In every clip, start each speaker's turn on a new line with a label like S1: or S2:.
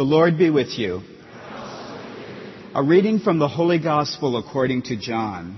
S1: The Lord be with you. A reading from the Holy Gospel according to John.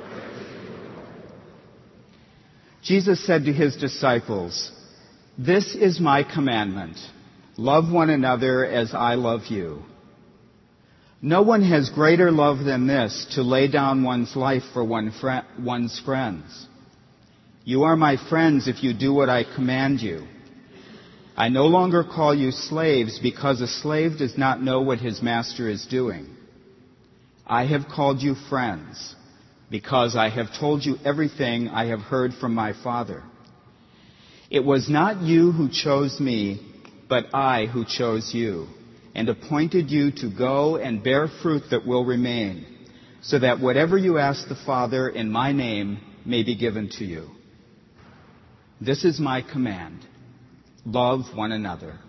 S1: Jesus said to his disciples, "This is my commandment. Love one another as I love you. No one has greater love than this, to lay down one's life for one's friends. You are my friends if you do what I command you. I no longer call you slaves, because a slave does not know what his master is doing. I have called you friends, because I have told you everything I have heard from my Father. It was not you who chose me, but I who chose you, and appointed you to go and bear fruit that will remain, so that whatever you ask the Father in my name may be given to you. This is my command. Love one another."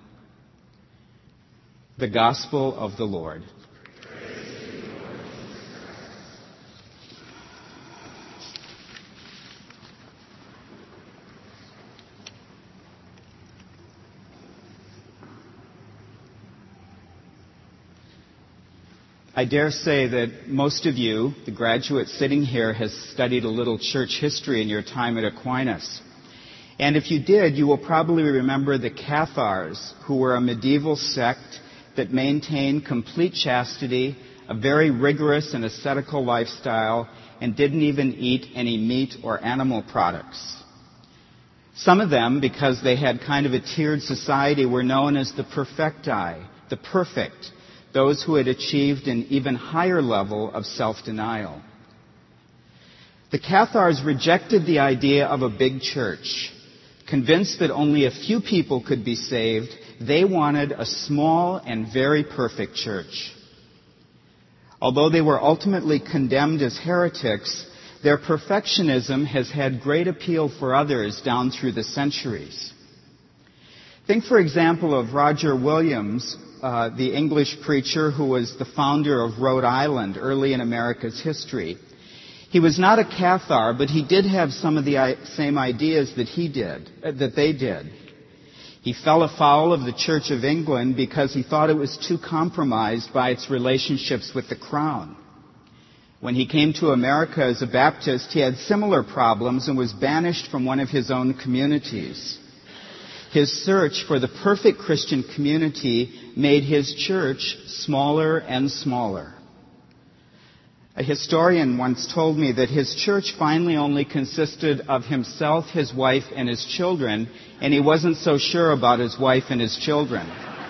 S1: The Gospel of the Lord. I dare say that most of you, the graduates sitting here, has studied a little church history in your time at Aquinas. And if you did, you will probably remember the Cathars, who were a medieval sect that maintained complete chastity, a very rigorous and ascetical lifestyle, and didn't even eat any meat or animal products. Some of them, because they had kind of a tiered society, were known as the perfecti, the perfect, those who had achieved an even higher level of self-denial. The Cathars rejected the idea of a big church. Convinced that only a few people could be saved, they wanted a small and very perfect church. Although they were ultimately condemned as heretics, their perfectionism has had great appeal for others down through the centuries. Think, for example, of Roger Williams, the English preacher who was the founder of Rhode Island early in America's history. He was not a Cathar, but he did have some of the same ideas that they did. He fell afoul of the Church of England because he thought it was too compromised by its relationships with the crown. When he came to America as a Baptist, he had similar problems and was banished from one of his own communities. His search for the perfect Christian community made his church smaller and smaller. A historian once told me that his church finally only consisted of himself, his wife, and his children, and he wasn't so sure about his wife and his children.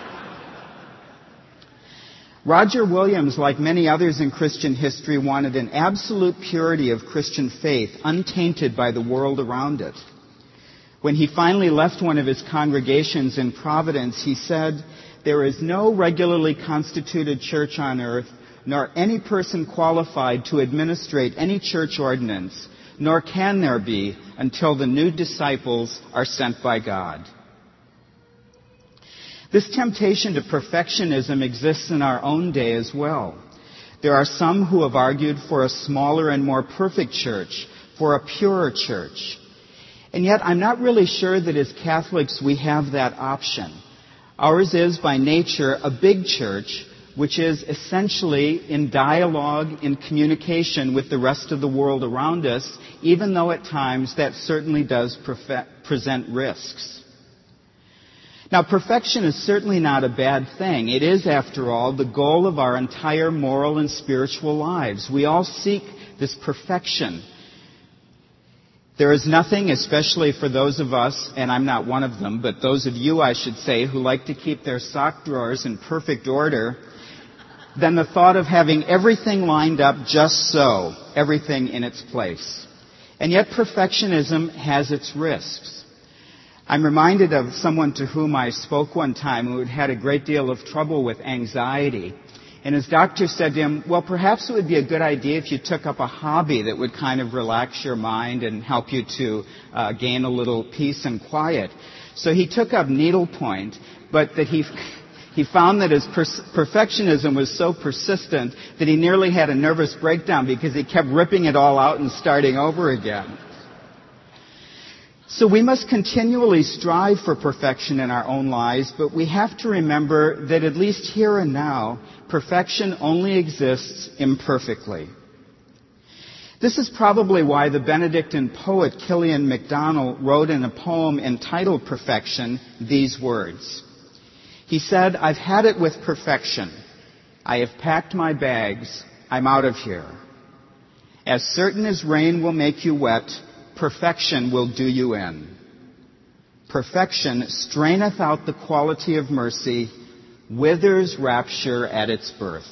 S1: Roger Williams, like many others in Christian history, wanted an absolute purity of Christian faith, untainted by the world around it. When he finally left one of his congregations in Providence, he said, "There is no regularly constituted church on earth, nor any person qualified to administrate any church ordinance, nor can there be until the new disciples are sent by God." This temptation to perfectionism exists in our own day as well. There are some who have argued for a smaller and more perfect church, for a purer church. And yet I'm not really sure that as Catholics we have that option. Ours is by nature a big church, which is essentially in dialogue, in communication with the rest of the world around us, even though at times that certainly does present risks. Now, perfection is certainly not a bad thing. It is, after all, the goal of our entire moral and spiritual lives. We all seek this perfection. There is nothing, especially for those of us, and I'm not one of them, but those of you, I should say, who like to keep their sock drawers in perfect order, than the thought of having everything lined up just so, everything in its place. And yet perfectionism has its risks. I'm reminded of someone to whom I spoke one time who had had a great deal of trouble with anxiety. And his doctor said to him, "Well, perhaps it would be a good idea if you took up a hobby that would kind of relax your mind and help you to gain a little peace and quiet." So he took up needlepoint, but that he found that his perfectionism was so persistent that he nearly had a nervous breakdown because he kept ripping it all out and starting over again. So we must continually strive for perfection in our own lives, but we have to remember that at least here and now, perfection only exists imperfectly. This is probably why the Benedictine poet Killian MacDonald wrote in a poem entitled Perfection these words. He said, "I've had it with perfection. I have packed my bags. I'm out of here. As certain as rain will make you wet, perfection will do you in. Perfection straineth out the quality of mercy, withers rapture at its birth."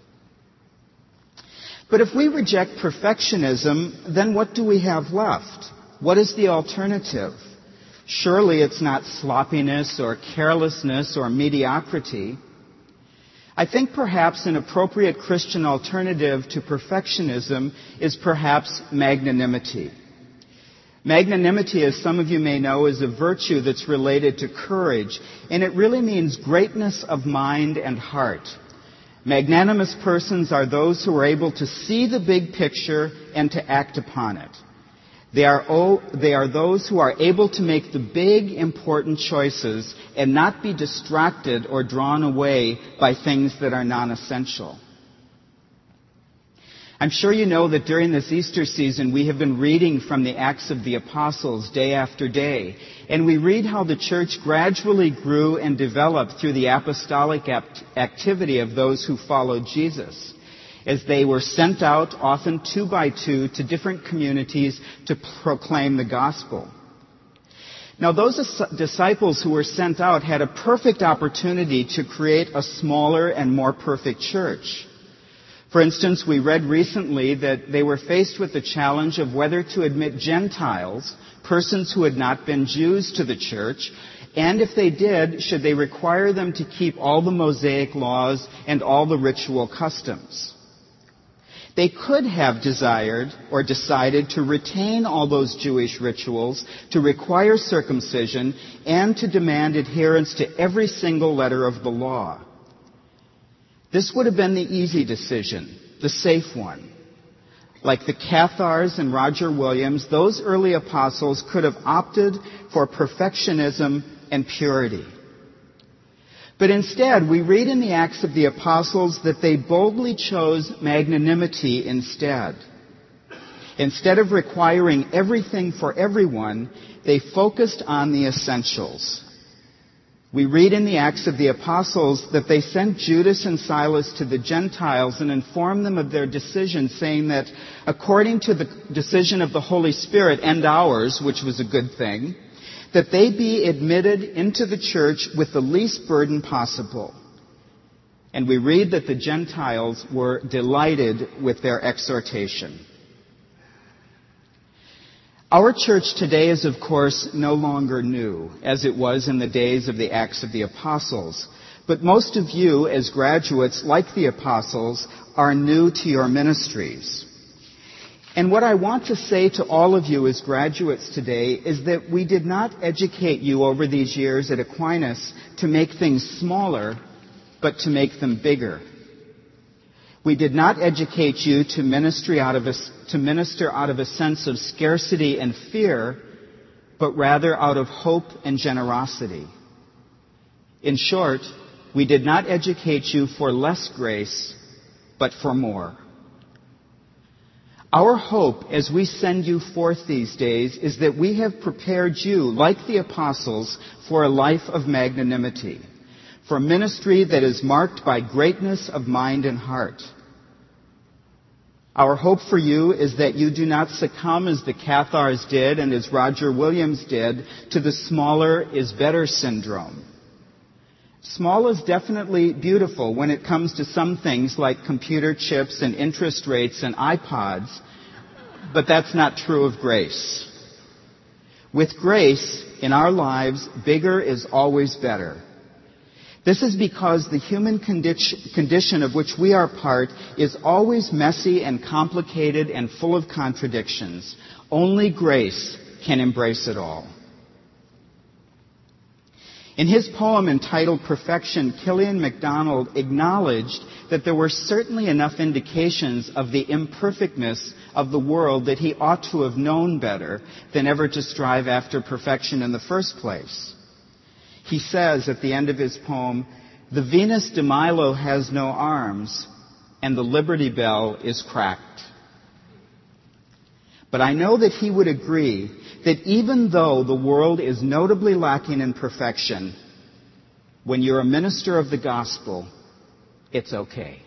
S1: But if we reject perfectionism, then what do we have left? What is the alternative? Surely it's not sloppiness or carelessness or mediocrity. I think perhaps an appropriate Christian alternative to perfectionism is perhaps magnanimity. Magnanimity, as some of you may know, is a virtue that's related to courage, and it really means greatness of mind and heart. Magnanimous persons are those who are able to see the big picture and to act upon it. They are those who are able to make the big, important choices and not be distracted or drawn away by things that are non-essential. I'm sure you know that during this Easter season we have been reading from the Acts of the Apostles day after day, and we read how the church gradually grew and developed through the apostolic activity of those who followed Jesus, as they were sent out, often 2 by 2, to different communities to proclaim the gospel. Now, those disciples who were sent out had a perfect opportunity to create a smaller and more perfect church. For instance, we read recently that they were faced with the challenge of whether to admit Gentiles, persons who had not been Jews, to the church, and if they did, should they require them to keep all the Mosaic laws and all the ritual customs. They could have desired or decided to retain all those Jewish rituals, to require circumcision, and to demand adherence to every single letter of the law. This would have been the easy decision, the safe one. Like the Cathars and Roger Williams, those early apostles could have opted for perfectionism and purity. But instead, we read in the Acts of the Apostles that they boldly chose magnanimity instead. Instead of requiring everything for everyone, they focused on the essentials. We read in the Acts of the Apostles that they sent Judas and Silas to the Gentiles and informed them of their decision, saying that according to the decision of the Holy Spirit and ours, which was a good thing, that they be admitted into the church with the least burden possible. And we read that the Gentiles were delighted with their exhortation. Our church today is, of course, no longer new, as it was in the days of the Acts of the Apostles. But most of you, as graduates, like the Apostles, are new to your ministries. And what I want to say to all of you as graduates today is that we did not educate you over these years at Aquinas to make things smaller, but to make them bigger. We did not educate you to minister out of a sense of scarcity and fear, but rather out of hope and generosity. In short, we did not educate you for less grace, but for more. Our hope as we send you forth these days is that we have prepared you, like the apostles, for a life of magnanimity, for ministry that is marked by greatness of mind and heart. Our hope for you is that you do not succumb as the Cathars did and as Roger Williams did to the smaller is better syndrome. Small is definitely beautiful when it comes to some things like computer chips and interest rates and iPods, but that's not true of grace. With grace, in our lives, bigger is always better. This is because the human condition of which we are part is always messy and complicated and full of contradictions. Only grace can embrace it all. In his poem entitled Perfection, Killian MacDonald acknowledged that there were certainly enough indications of the imperfectness of the world that he ought to have known better than ever to strive after perfection in the first place. He says at the end of his poem, "The Venus de Milo has no arms, and the Liberty Bell is cracked." But I know that he would agree that even though the world is notably lacking in perfection, when you're a minister of the gospel, it's okay.